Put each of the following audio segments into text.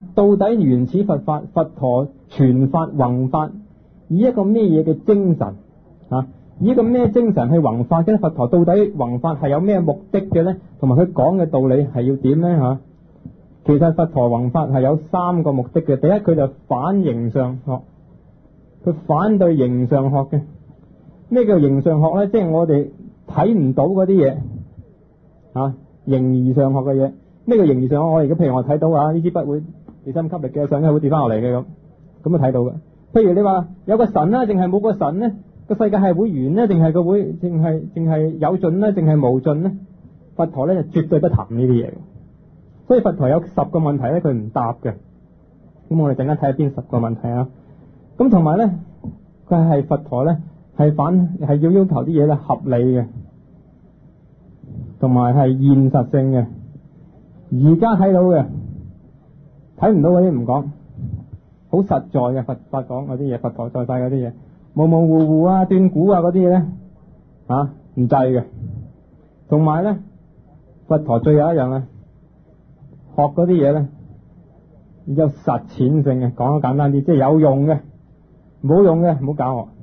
到底原始佛法、佛陀傳法弘法，以一個咩嘢嘅精神啊？以一個咩精神去弘法嘅？佛陀到底弘法係有咩目的嘅呢？同埋佢講嘅道理係要點呢？吓，其實佛陀弘法係有3個目的嘅。第一，佢就反形上學，佢反對形上學嘅。咩叫形上學呢？即係我哋睇唔到嗰啲嘢啊，形而上學嘅嘢。咩叫形而上學？我而家譬如我睇到啊，呢支筆會地心吸力嘅，上一會跌翻落嚟嘅咁就睇到嘅。譬如你話有個神啦，定係冇個神呢？個世界係會完呢，定係個會淨係有盡呢，定係無盡呢？佛陀呢就絕對不談呢啲嘢。所以佛陀有10個問題呢，佢唔答嘅。咁我哋陣間睇下邊10個問題啊。咁同埋呢，佢係佛陀呢係要求啲嘢呢合理嘅，同埋係現實性嘅。而家睇到嘅，睇唔到嗰啲唔講，好實在嘅佛法講嗰啲嘢，佛陀在世嗰啲嘢，模模糊糊啊、斷估啊嗰啲嘢咧，唔制嘅。同埋咧，佛陀最後一樣咧，學嗰啲嘢咧有實踐性嘅，講得簡單啲，即係有用嘅，冇用嘅唔好搞我。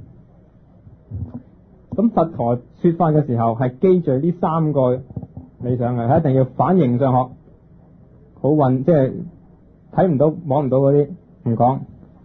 咁佛陀說法嘅時候係基聚呢3個理想嘅，係一定要反形上學，好運，即係睇唔到摸唔到嗰啲唔講，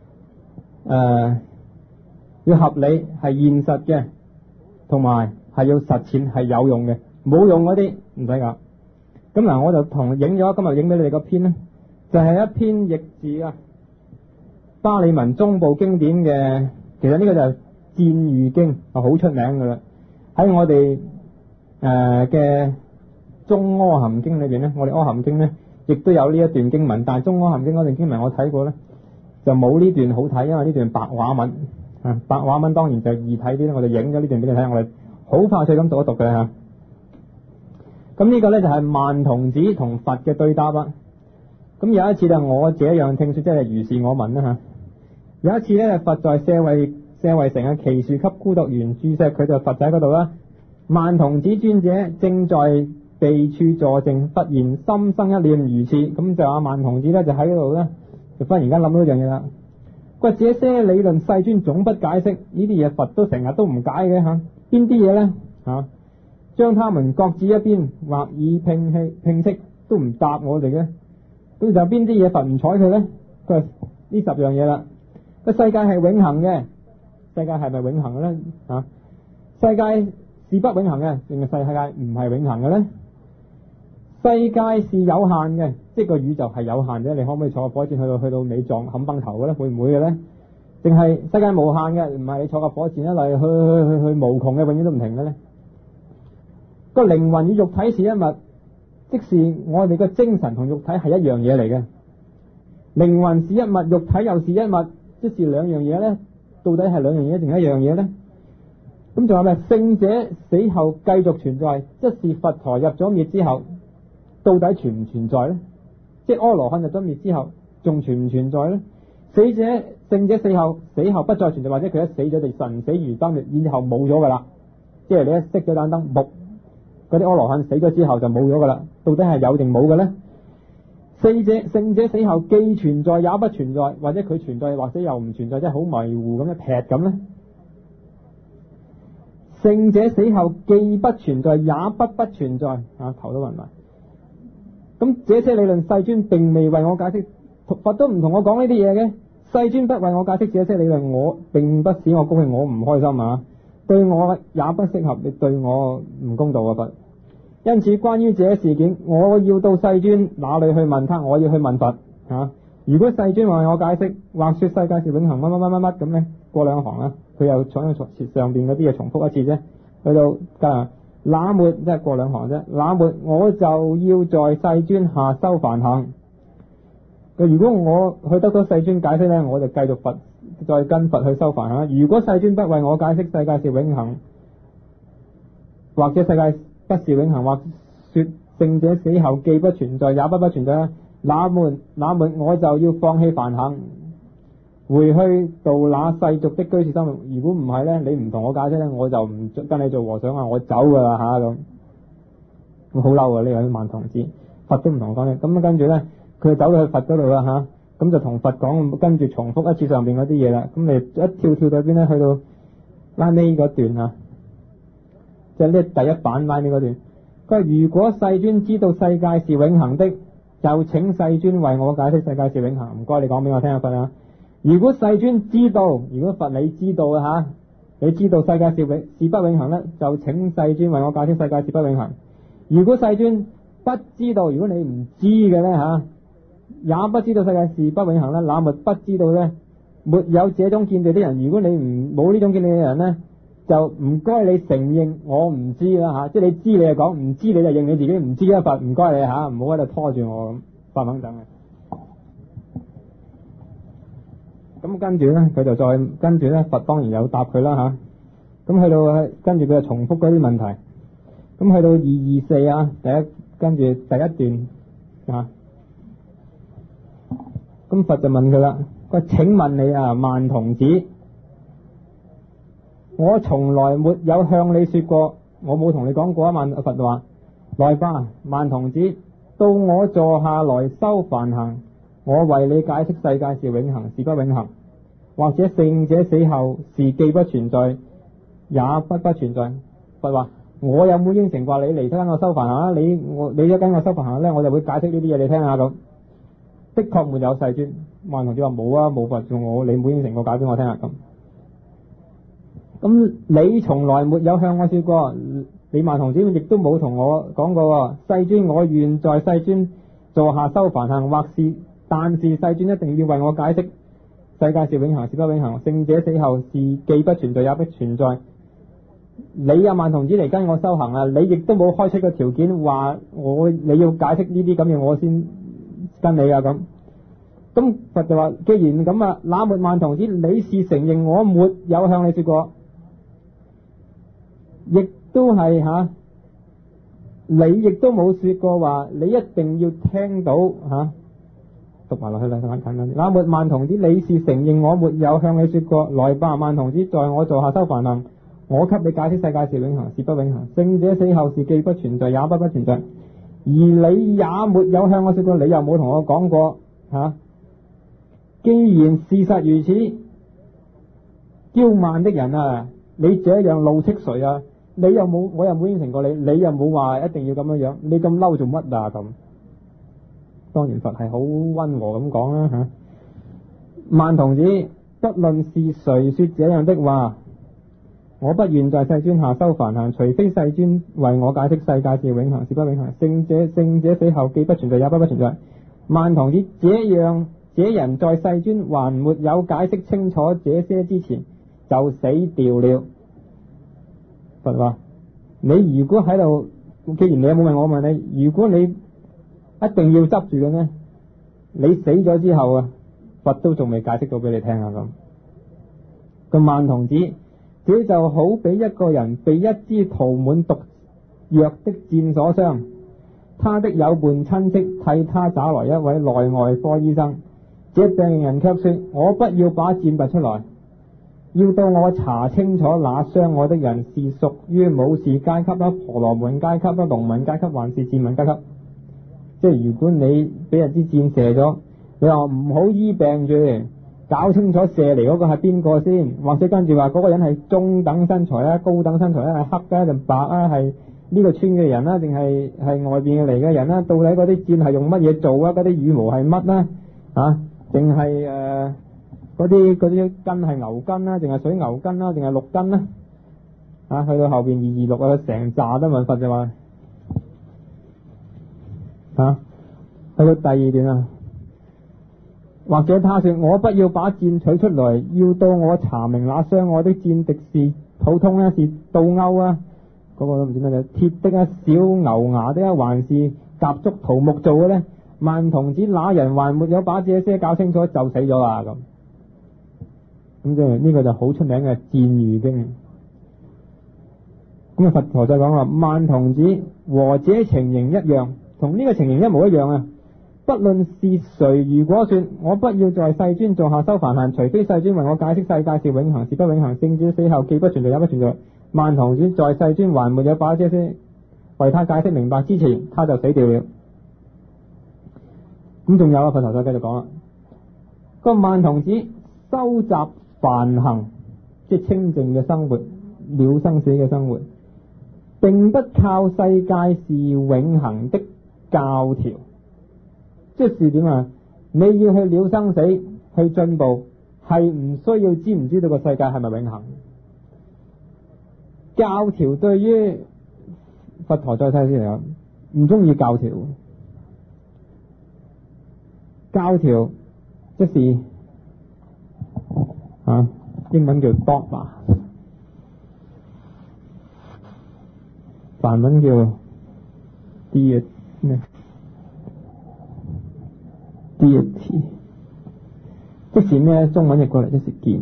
要合理係現實嘅，同埋係要實踐係有用嘅，冇用嗰啲唔使搞。咁嗱，我就今日影俾你哋個篇呢，就係一篇譯自巴利文中部經典嘅，其實呢個就係箭喻經，好出名噶啦。喺我哋嘅中阿含經裏邊呢，我哋阿含經呢亦都有呢一段經文，但係中阿含經嗰段經文我睇過呢，就冇呢段好睇，因為呢段白話文白話文當然就易睇啲，我就影咗呢段俾你睇，我哋好快脆咁讀一讀嘅吓。咁呢個呢，就係曼童子同佛嘅對答啦。咁有一次呢，我這樣聽說，即係如是我聞啦吓。有一次呢，佛在舍衛城嘅祇樹給孤獨園住錫，佢就佛喺嗰度啦。曼童子尊者正在避處坐靜，忽然心生一念如此，咁就阿曼童子呢，就喺嗰度呢，就忽然間諗到一樣嘢啦。佢話這些理論世尊總不解釋，呢啲嘢佛都成日都唔解嘅吓。邊啲嘢呢？將他們擱置一邊，或以摒斥，都唔答我哋嘅。咁就邊啲嘢佛唔睬佢呢？佢話呢10樣嘢啦。個世界係永恆嘅，世界係咪永恆嘅呢？世界是不永恆嘅，定係世界唔係永恆嘅呢？世界是有限嘅，即係個宇宙係有限嘅，你可唔可以坐個火箭去到尾撞冚崩頭嘅呢？會唔會嘅呢？定係世界無限嘅，唔係你坐個火箭一嚟去無窮嘅，永遠都唔停嘅呢？個靈魂與肉體是一物，即是我哋個精神同肉體係一樣嘢嚟嘅。靈魂是一物，肉體又是一物，即是兩樣嘢呢？到底係兩樣嘢定一樣嘢呢？咁仲有咩？聖者死後繼續存在，即是佛陀入咗滅之後，到底存唔存在呢？即係阿羅漢入咗滅之後，仲存唔存在呢？聖者死後不再存在，或者佢一死咗就神死如燈滅，以後冇咗噶啦。即係你一熄咗盞燈，木嗰啲阿羅漢死咗之後就冇咗噶啦。到底係有定冇嘅呢？聖者死後既存在也不存在，或者佢存在或者又唔存在，即係好迷糊咁一劈咁呢？聖者死後既不存在也不存在，頭都暈埋。咁這些理論世尊並未為我解釋，佛都唔同我講呢啲嘢嘅。世尊不為我解釋這些理論，我並不使我高興，我唔開心對我也不適合，你對我唔公道佛。因此關於這事件，我要到世尊那裏去問他，我要去問佛如果世尊為我解釋，或說世界是永恆乜乜乜乜乜咁呢，過兩行啦，佢又坐喺上邊嗰啲嘢重複一次啫，去到那末即係過兩行啫。那末我就要在世尊下修梵行。如果我去得到世尊解釋呢，我就繼續再跟佛去修梵行。如果世尊不為我解釋世界是永恆，或者世界不是永恆，或說聖者死後既不存在也不存在，那末我就要放棄梵行，回去到那世俗的居士生活。如果唔係呢，你唔同我解釋呢，我就唔跟你做和尚我走噶啦咁。我好嬲啊！呢位曼童子，佛都唔同我講嘅。咁跟住呢，佢就走到去佛嗰度啦咁就同佛講，跟住重複一次上邊嗰啲嘢啦。咁你一跳到邊咧？去到拉尾嗰段啊，即係呢第一版拉尾嗰段。佢話如果世尊知道世界是永恆的，就請世尊為我解釋世界是永恆。唔該，你講俾我聽下佛啊。如果世尊知道，如果佛你知道嘅吓，你知道世界是不永恆咧，就請世尊為我解釋世界是不永恆。如果世尊不知道，如果你唔知嘅咧吓，也不知道世界是不永恆咧，那麼不知道咧，沒有這種見地的人。如果你冇呢種見地嘅人咧，就唔該你承認我唔知啦吓，即係你知你就講，唔知你就認你自己唔知啊。佛唔該你吓，唔好喺度拖住我咁發猛等嘅。咁跟住咧，佢就再跟住咧，佛當然有答佢啦吓。咁去到跟住佢就重複嗰啲問題。咁去到224啊，跟住第一段啊。咁佛就問佢啦，佢話請問你啊，曼童子，我從來沒有向你說過，我冇同你講過啊。佛話來吧，曼童子，到我坐下來修梵行，我為你解釋世界是永恆是不永恆，或者聖者死後是既不存在也不存在。佛話我有冇應承過你嚟跟我修梵行啊？你一跟我修梵行咧，我就會解釋呢啲嘢你聽下咁。的確沒有世尊。曼童子話冇啊，冇佛做我，你冇應承過解俾我聽下咁。咁你從來沒有向我說過，你曼童子亦都冇同我講過，世尊我願在世尊坐下修梵行，但是世尊一定要為我解釋世界是永恆是不永恆，聖者死後是既不存在也不存在。你啊曼童子嚟跟我修行啊，你亦都冇開出個條件話你要解釋呢啲咁嘅，我先跟你啊咁。咁佛就話既然咁啊，那末曼童子，你是承認我沒有向你說過，亦都係吓，你亦都冇說過話你一定要聽到吓。讀埋落去啦，簡單啲。那末曼童子，你是承認我沒有向你說過，來吧，曼童子，在我坐下修梵行，我給你解釋世界是永恆是不永恆，聖者死後是既不存在也不存在。而你也沒有向我說過，你又冇同我講過吓。既然事實如此，驕慢的人啊，你這樣怒斥誰啊？我又冇應承過你，你又冇話一定要咁樣樣，你咁嬲做乜啊？咁當然佛係好溫和咁講啦吓。曼童子，不論是誰說這樣的話，我不願在世尊下修梵行，除非世尊為我解釋世界是永恆是不永恆，聖者死後既不存在也不存在。曼童子，這人在世尊還沒有解釋清楚這些之前就死掉了。佛話你如果喺度，既然你有冇問我問你，如果你一定要執住嘅呢，你死咗之後啊，佛都仲未解釋到俾你聽啊咁。個曼童子，這就好比一個人被一支塗滿毒藥的箭所傷，他的友伴親戚替他找來一位內外科醫生，這病人卻說我不要把箭拔出來，要到我查清楚那傷我的人是屬於武士階級啦、婆羅門階級啦、農民階級還是賤民階級。即係如果你俾人支箭射咗，你話唔好醫病住，搞清楚射嚟嗰個係邊個先，或者跟住話嗰個人係中等身材啊、高等身材啊、係黑啊定白啊，係呢個村嘅人啦，定係外邊嚟嘅人啦？到底嗰啲箭係用乜嘢做啊？嗰啲羽毛係乜啦？啊，定係嗰啲筋係牛筋啦，定係水牛筋啦，定係鹿筋啦？啊，去到後邊226啊，成扎都問佛就話啊，去到第二段啊。或者他說我不要把箭取出來，要到我查明那傷我的箭敵是普通啊，是倒鈎啊，嗰個都唔知咩嘅鐵的啊，小牛牙的啊，還是夾竹桃木做嘅呢？曼童子，那人還沒有把這些搞清楚就死咗啦咁。咁即係呢個就好出名嘅箭喻經。咁啊，佛陀就講話曼童子和這情形一樣，同呢個情形一模一樣啊。不論是誰，如果說我不要在世尊坐下修梵行，除非世尊為我解釋世界是永恆是不永恆，聖者死後既不存在也不存在。曼童子，在世尊還沒有把這些為他解釋明白之前，他就死掉了。咁仲有啊，佛陀再繼續講啦。 個曼童子收集梵行，即係清淨嘅生活，了生死嘅生活，並不靠世界是永恆的教條。即係點啊？你要去了生死，去進步，係唔需要知唔知道個世界係咪永恆？教條對於佛陀在世先嚟講，唔中意教條。教條即是英文叫 dogma， 梵文叫 deity， 即是咩？中文譯過嚟即是見。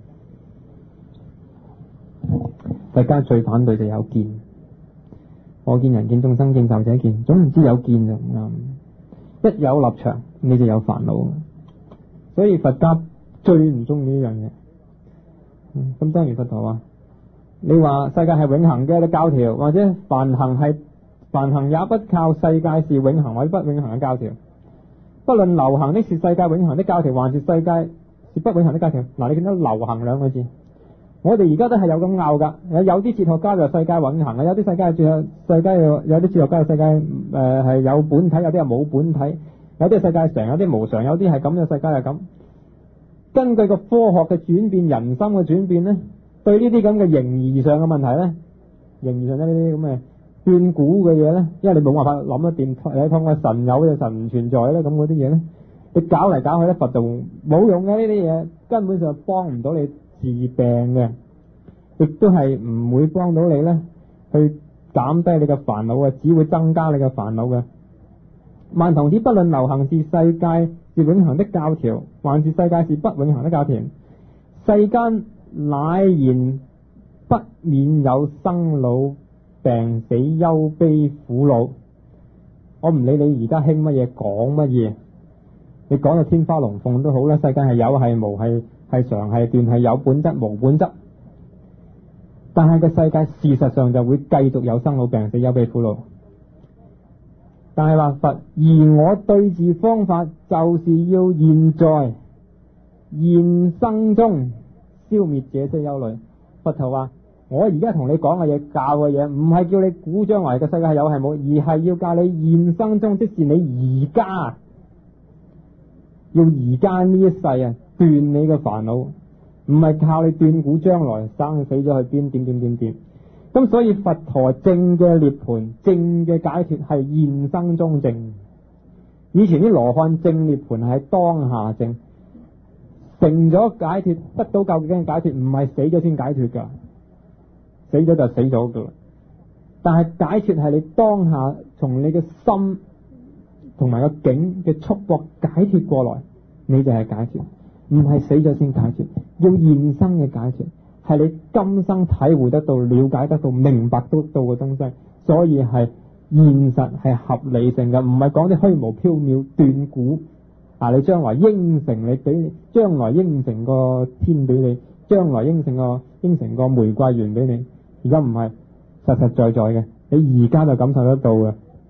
大家最反對就有見，我見人見眾生見受者見，總唔知有見就唔啱。一有立場你就有煩惱，所以佛家最唔中意呢樣嘢。咁當然佛陀話，你話世界係永恆嘅教條，或者梵行也不靠世界是永恆或者不永恆嘅教條，不論流行的是世界永恆的教條，還是世界是不永恆的教條。嗱，你見到流行兩個字，我哋而家都係有咁拗噶。有啲哲學家就世界永恆啊，有啲世界有啲哲學家世界係有本體，有啲係冇本體，有啲係世界常，有啲無常，有啲係咁嘅世界係咁。根據個科學嘅轉變，人心嘅轉變咧，對呢啲咁嘅形而上嘅問題咧，形而上呢啲咁嘅斷估嘅嘢咧，因為你冇辦法諗得掂，你通過神有嘅神唔存在咧，咁嗰啲嘢咧，你搞嚟搞去咧，佛就冇用嘅。呢啲嘢根本上幫唔到你治病嘅，亦都係唔會幫到你咧去減低你嘅煩惱嘅，只會增加你嘅煩惱嘅。曼童子不論流行是世界是永恆的教條，還是世界是不永恆的教條，世間乃然不免有生老病死憂悲苦惱。我唔理你而家興乜嘢講乜嘢，你講到天花龍鳳都好啦，世界係有係無，係常係斷，係有本質無本質，但係個世界事實上就會繼續有生老病死憂悲苦惱。但係話佛，而我對治方法就是要現在現生中消滅這些憂慮。佛陀話，我而家同你講嘅嘢，教嘅嘢，唔係叫你估將來嘅世界係有係冇，而係要教你現生中，即是你而家要而家呢一世啊，斷你嘅煩惱，唔係靠你斷估將來生死咗去邊點。咁所以佛陀正嘅涅槃，正嘅解脫係現生中正。以前啲羅漢正涅槃係當下正，成咗解脫，得到究竟嘅解脫，唔係死咗先解脫噶，死咗就死咗噶。但係解脫係你當下從你嘅心同埋個境嘅束縛解脫過來，你就係解脫，唔係死咗先解脫，要現生嘅解脫。係你今生體會得到、了解得到、明白得到嘅東西，所以係現實係合理性嘅，唔係講啲虛無縹緲斷估。你將來應承你俾你，將來應承個天俾你，將來應承個玫瑰園俾你，而家唔係實實在在嘅，你而家就感受得到嘅。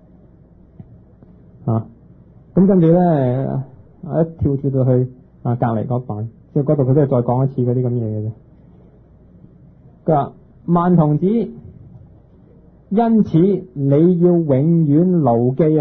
咁跟住咧，一跳到去隔離嗰版，即係嗰度佢都係再講一次嗰啲咁嘢嘅啫。佢話曼童子，因此你要永遠牢記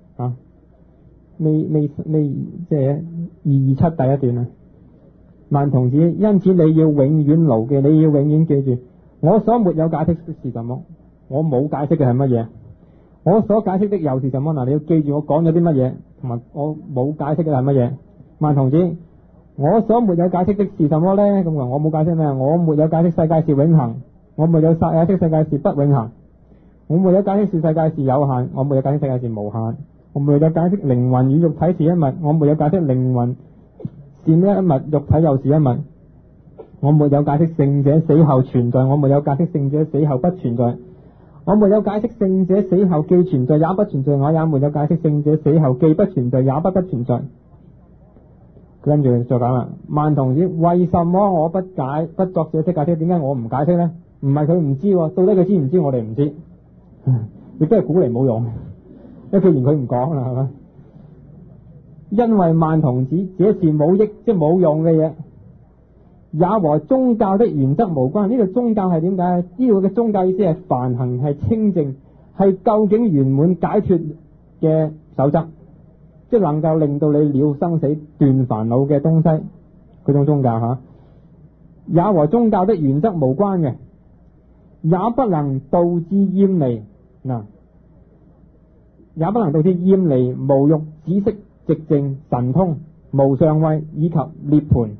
未即係227第一段啊。曼童子，因此你要永遠牢記，你要永遠記住，我所沒有解釋的是什麼？我冇解釋嘅係乜嘢？我所解釋的又是什麼？嗱，你要記住我講咗啲乜嘢，同埋我冇解釋嘅係乜嘢？曼童子，我所沒有解釋的是什麼呢？咁我冇解釋咩？我沒有解釋世界是永恆，我沒有解釋世界是不永恆，我沒有解釋世界是有限，我沒有解釋世界是無限，我沒有解釋靈魂與肉體是一物，我沒有解釋靈魂是一物，肉體又是一物，我沒有解釋聖者死後存在，我沒有解釋聖者死後不存在，我沒有解釋聖者死後既存在也不存在，我也沒有解釋聖者死後既不存在也不存在。跟住再講啦，曼童子，為什麼我不作這些解釋？點解我唔解釋呢？唔係佢唔知，到底佢知唔知我哋唔知，亦都係估嚟冇用，因為既然佢唔講啦，係咪？ 因為萬童子這是冇益，即係冇用嘅嘢，也和宗教的原則無關。呢個宗教係點解？呢個嘅宗教意思係梵行，係清淨，係究竟圓滿解脫嘅守則，即係能夠令到你了生死斷煩惱嘅東西，嗰種宗教吓，也和宗教的原則無關嘅，也不能導致厭離嗱，也不能導致厭離、無欲、止息、寂靜、神通、無上慧以及涅槃。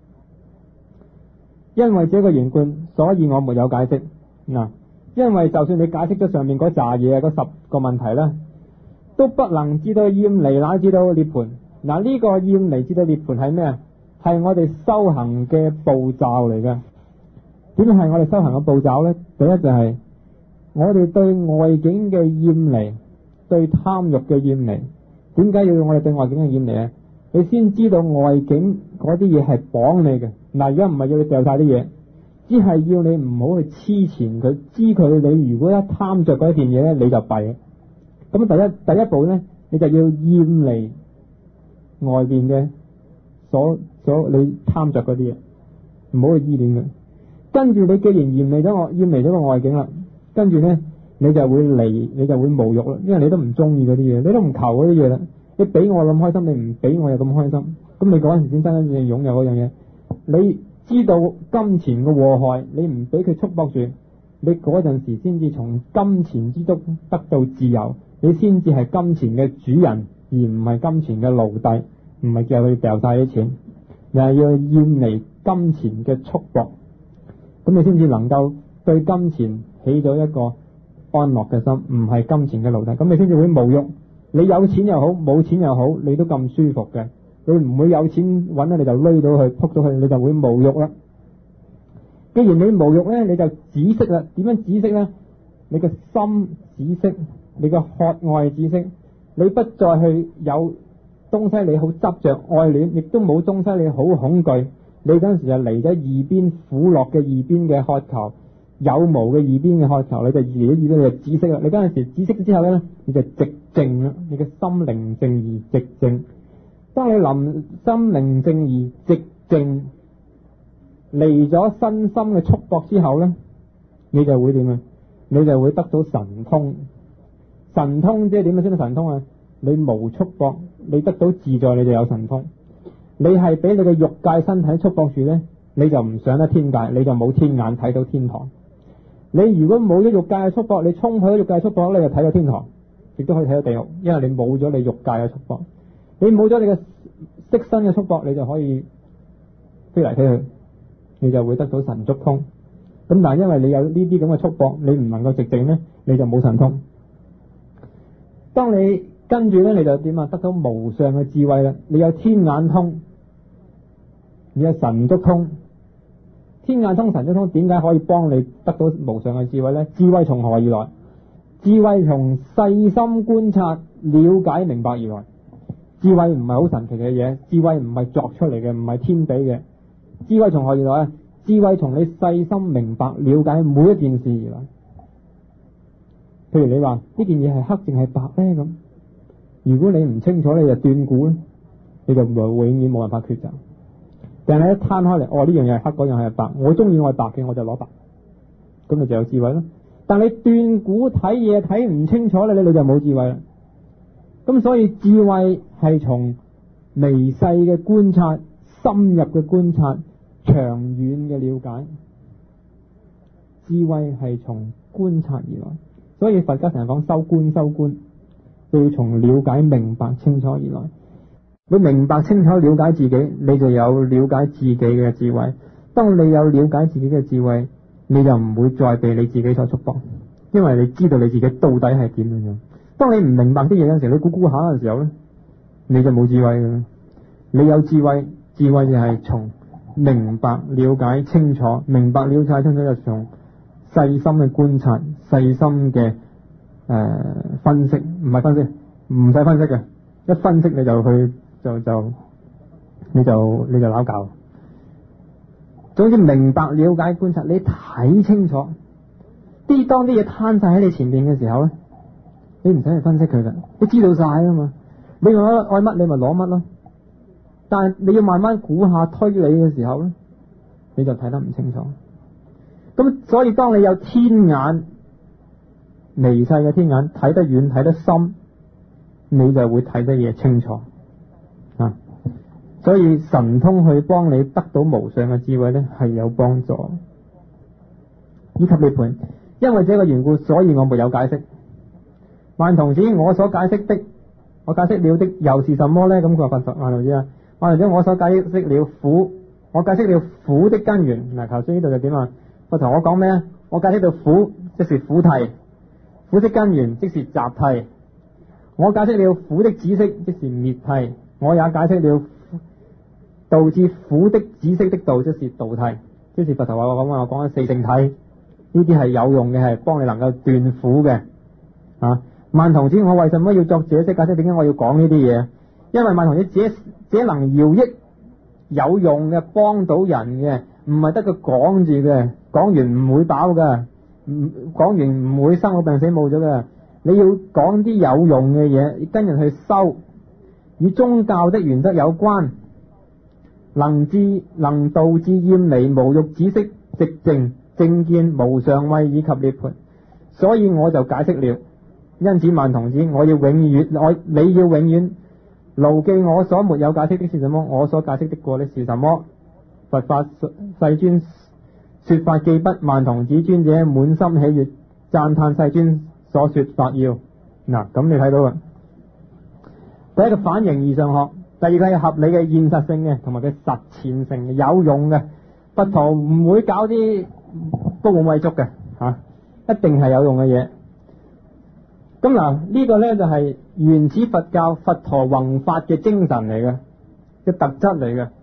因為這個緣故，所以我沒有解釋嗱。因為就算你解釋咗上面嗰扎嘢，嗰10個問題咧，都不能知道厭離乃至到涅槃。嗱，呢個厭離至到涅槃係咩啊？係我哋修行嘅步驟嚟嘅。點解係我哋修行嘅步驟咧？第一就係我哋對外境嘅厭離，對貪欲嘅厭離。點解要我哋對外境嘅厭離啊？你先知道外境嗰啲嘢係綁你嘅。嗱，而家唔係要你掉晒啲嘢，只係要你唔好去黐纏佢，知佢你如果一貪着嗰一件嘢咧，你就弊嘅。咁第一步咧，你就要厭離外邊嘅所你貪着嗰啲嘢，唔好去依戀佢。跟住你既然厭離咗個外境啦，跟住咧你就會無欲啦，因為你都唔中意嗰啲嘢，你都唔求嗰啲嘢啦。你俾我咁開心，你唔俾我又咁開心，咁你嗰陣時先真正擁有嗰樣嘢。你知道金錢嘅禍害，你唔俾佢束縛住，你嗰陣時先至從金錢之中得到自由，你先至係金錢嘅主人，而唔係金錢嘅奴隸，唔係叫佢掉晒啲錢，你係要厭離金錢嘅束縛，咁你先至能夠對金錢起咗一個安樂嘅心，唔係金錢嘅奴隸，咁你先至會無欲。你有錢又好，冇錢又好，你都咁舒服嘅。你唔會有錢揾咧，你就累到去，撲到去，你就會無欲啦。既然你無欲咧，你就止息啦。點樣止息咧？你嘅心止息，你嘅渴愛止息，你不再去有東西你好執着愛戀，亦都冇東西你好恐懼。你嗰陣時就離咗二邊苦樂嘅二邊嘅渴求，有無嘅二邊嘅渴求，你就離咗二邊，你就止息啦。你嗰陣時止息之後咧，你就寂靜啦，你嘅心寧靜而寂靜。當你臨心寧靜而寂靜，離咗身心嘅束縛之後咧，你就會點啊？你就會得到神通。神通即係點樣先得神通啊？你無束縛，你得到自在，你就有神通。你係俾你嘅欲界身體束縛住咧，你就唔上得天界，你就冇天眼睇到天堂。你如果冇咗欲界嘅束縛，你衝去咗欲界束縛，你就睇到天堂，亦都可以睇到地獄，因為你冇咗你欲界嘅束縛。你冇咗你嘅色身嘅束縛，你就可以飛嚟飛去，你就會得到神足通。咁但係因為你有呢啲咁嘅束縛，你唔能夠寂靜咧，你就冇神通。當你跟住咧，你就點啊？得到無上嘅智慧啦！你有天眼通，你有神足通。天眼通、神足通點解可以幫你得到無上嘅智慧咧？智慧從何而來？智慧從細心觀察、了解、明白而來。智慧唔係好神奇嘅嘢，智慧唔係作出嚟嘅，唔係天俾嘅。智慧從何而來啊？智慧從你細心明白、了解每一件事而來。譬如你話呢件嘢係黑定係白咧咁，如果你唔清楚，你就斷估咧，你就永遠冇辦法抉擇。但係一攤開嚟，哦，呢樣嘢係黑，嗰樣係白，我中意我係白嘅，我就攞白，咁你就有智慧啦。但你斷估睇嘢睇唔清楚咧，你就冇智慧啦。咁所以智慧係從微細嘅觀察、深入嘅觀察、長遠嘅了解。智慧係從觀察而來，所以佛家成日講修觀，修觀要從了解明白清楚而來。你明白清楚了解自己，你就有了解自己嘅智慧。當你有了解自己嘅智慧，你就唔會再被你自己所束縛，因為你知道你自己到底係點樣。當你唔明白啲嘢嗰陣時候，你估估下嘅時候咧，你就冇智慧嘅。你有智慧，智慧就係從明白了解清楚，明白了解清楚就從細心嘅觀察、細心嘅分析，唔係分析，唔使分析嘅，一分析你就去你就拗教。總之明白了解觀察，你睇清楚當啲嘢攤晒喺你前面嘅時候咧，你唔使去分析佢噶，你知道晒啊嘛。 你愛乜你咪攞乜咯。但係你要慢慢估下推理嘅時候咧，你就睇得唔清楚。咁所以當你有天眼，微細嘅天眼，睇得遠睇得深，你就會睇得嘢清楚啊。所以神通去幫你得到無上嘅智慧咧，係有幫助。以及涅槃，因為這個緣故，所以我沒有解釋。萬童子，我所解釋的，我解釋了的又是什麼呢？咁佢話佛萬童子啊，萬童子，我所解釋了苦，我解釋了苦的根源。嗱，頭先呢度就點啊？佛同我講咩啊？我解釋到苦，即是苦諦；苦的根源，即是集諦。我解釋了苦的止息，即是滅諦。我也解釋了導致苦的止息的道，即是道諦。即是佛陀話我講緊四聖體，呢啲係有用嘅，係幫你能夠斷苦嘅。啊，萬童子，我為什麼要作這些解釋？點解我要講呢啲嘢？因為萬童子這能饒益有用嘅，幫到人嘅，唔係得個講住嘅，講完唔會飽噶，講完唔會生老病死冇咗噶。你要講啲有用嘅嘢，跟人去修，與宗教的原則有關，能導致厭離、無欲、止息、寂靜、正見、無上慧以及涅槃。所以我就解釋了。因此萬童子，你要永遠牢記我所沒有解釋的是什麼，我所解釋的過的是什麼。佛法世尊說法既不，萬童子尊者滿心喜悅，讚歎世尊所說法要。嗱，咁你睇到啦。第一個反形而上學，第二個係合理嘅、現實性嘅，同埋佢實踐性嘅、有用嘅。佛陀唔會搞啲高門偉足嘅吓，一定係有用嘅嘢。咁嗱，呢個呢就係原始佛教佛陀弘法嘅精神嚟嘅，嘅特質嚟嘅。